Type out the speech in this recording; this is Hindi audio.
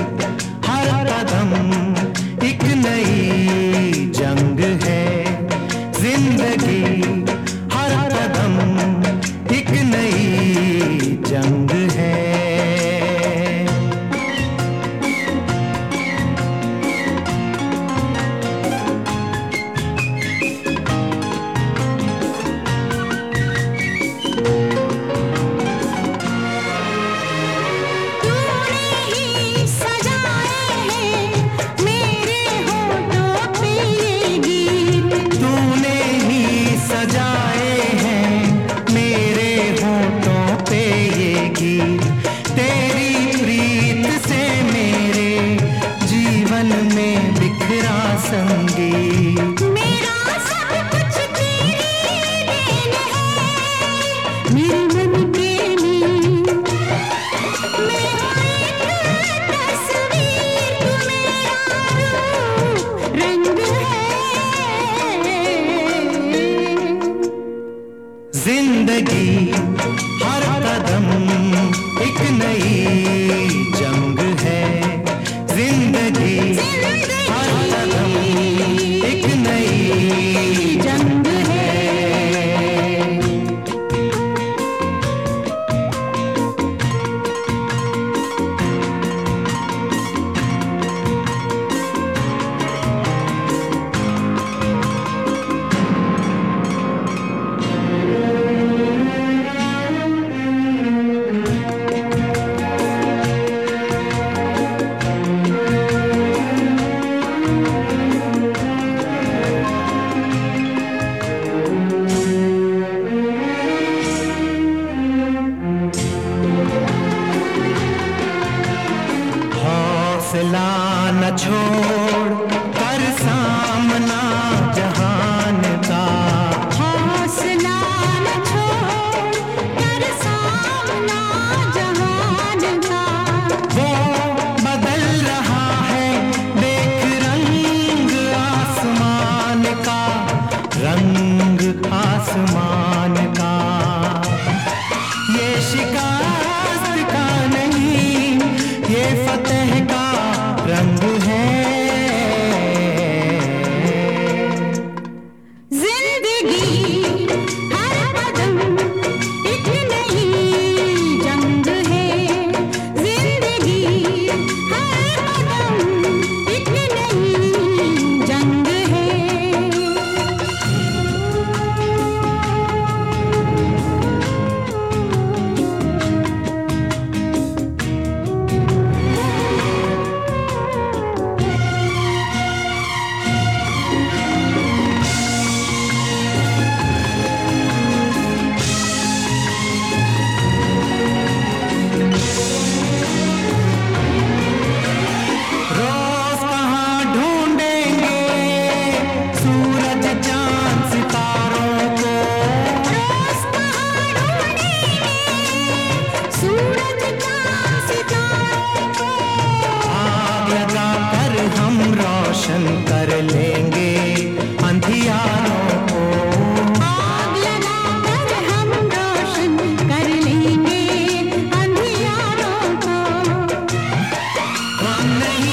हर कदम एक नई जंग है। जिंदगी हर कदम एक नई जंग है। तेरी प्रीत से मेरे जीवन में बिखरा संगीत। मेरा सब कुछ तेरी देन है, मेरे मन प्रेमी। मेरा एक तस्वीर, तू मेरा रूप रंग है। जिंदगी हर कदम एक नई जंग है। जिंदगी हर कदम एक नई जंग है। हौसला न छोड़ कर सामना जहान का। हौसला न छोड़ कर सामना जहान का। वो बदल रहा है देख रंग आसमान का। रंग आसमान का ये शिकस्त का नहीं, ये फतेह का रंग है। जिंदगी हर कदम एक नई जंग है। जिंदगी हर कदम एक नई जंग है। रोज कहाँ ढूंढेंगे सूरज चांद सितारों को। रोज कहाँ ढूंढेंगे सूरज चांद सितारों को। आग लगा कर हम रोशन कर लेंगे अंधियारों को। आग लगा कर हम रोशन कर लेंगे अंधियारों को। हम नहीं